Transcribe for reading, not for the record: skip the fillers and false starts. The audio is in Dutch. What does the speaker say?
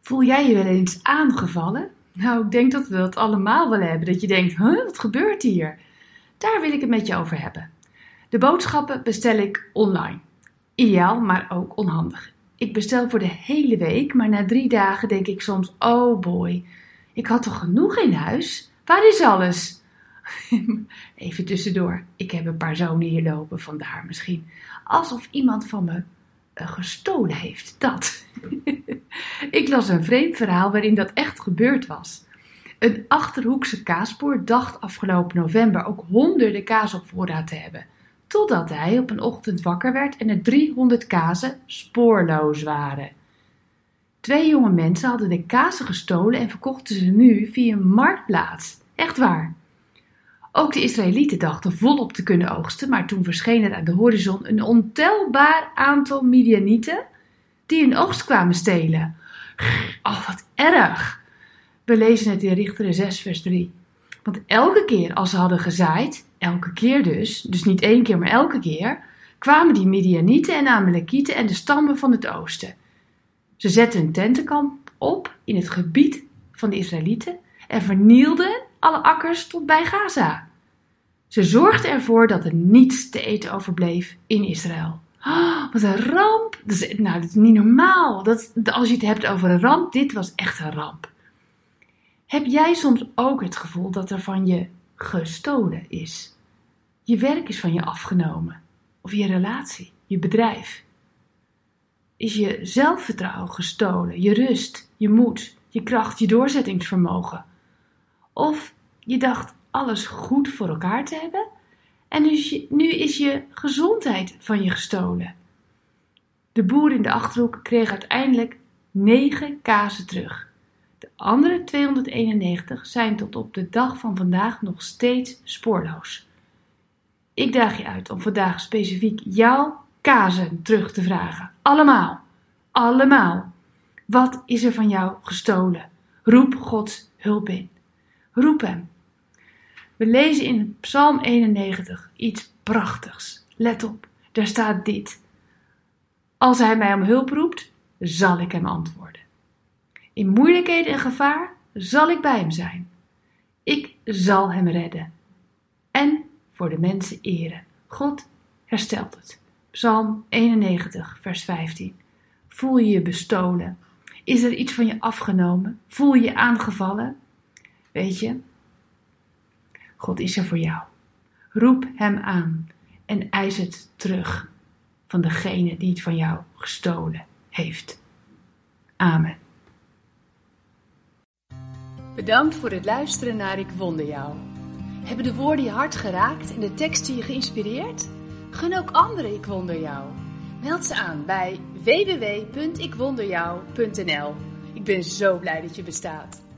Voel jij je wel eens aangevallen? Nou, ik denk dat we dat allemaal wel hebben. Dat je denkt, wat gebeurt hier? Daar wil ik het met je over hebben. De boodschappen bestel ik online. Ideaal, maar ook onhandig. Ik bestel voor de hele week, maar na 3 dagen denk ik soms, oh boy, ik had toch genoeg in huis? Waar is alles? Even tussendoor, ik heb een paar zonen hier lopen, vandaar misschien. Alsof iemand van me gestolen heeft, dat. Ik las een vreemd verhaal waarin dat echt gebeurd was. Een Achterhoekse kaasboer dacht afgelopen november ook honderden kaas op voorraad te hebben. Totdat hij op een ochtend wakker werd en er 300 kazen spoorloos waren. 2 jonge mensen hadden de kazen gestolen en verkochten ze nu via een marktplaats. Echt waar. Ook de Israëlieten dachten volop te kunnen oogsten, maar toen verscheen er aan de horizon een ontelbaar aantal Midianieten die hun oogst kwamen stelen. Oh, wat erg! We lezen het in Richteren 6 vers 3. Want elke keer als ze hadden gezaaid, elke keer dus niet 1 keer, maar elke keer, kwamen die Midianieten en Amalekieten en de stammen van het oosten. Ze zetten hun tentenkamp op in het gebied van de Israëlieten en vernielden alle akkers tot bij Gaza. Ze zorgden ervoor dat er niets te eten overbleef in Israël. Oh, wat een ramp! Dat is niet normaal. Als je het hebt over een ramp, dit was echt een ramp. Heb jij soms ook het gevoel dat er van je gestolen is? Je werk is van je afgenomen. Of je relatie, je bedrijf. Is je zelfvertrouwen gestolen, je rust, je moed, je kracht, je doorzettingsvermogen? Of je dacht alles goed voor elkaar te hebben en nu is je gezondheid van je gestolen. De boer in de Achterhoek kreeg uiteindelijk 9 kazen terug. De andere 291 zijn tot op de dag van vandaag nog steeds spoorloos. Ik daag je uit om vandaag specifiek jouw kazen terug te vragen. Allemaal. Allemaal. Wat is er van jou gestolen? Roep Gods hulp in. Roep hem. We lezen in Psalm 91 iets prachtigs. Let op, daar staat dit. Als hij mij om hulp roept, zal ik hem antwoorden. In moeilijkheden en gevaar zal ik bij hem zijn. Ik zal hem redden. En voor de mensen eren. God herstelt het. Psalm 91, vers 15. Voel je je bestolen? Is er iets van je afgenomen? Voel je je aangevallen? Weet je, God is er voor jou. Roep hem aan en eis het terug van degene die het van jou gestolen heeft. Amen. Bedankt voor het luisteren naar Ik Wonder Jou. Hebben de woorden je hart geraakt en de teksten je geïnspireerd? Gun ook anderen Ik Wonder Jou. Meld ze aan bij www.ikwonderjou.nl. Ik ben zo blij dat je bestaat.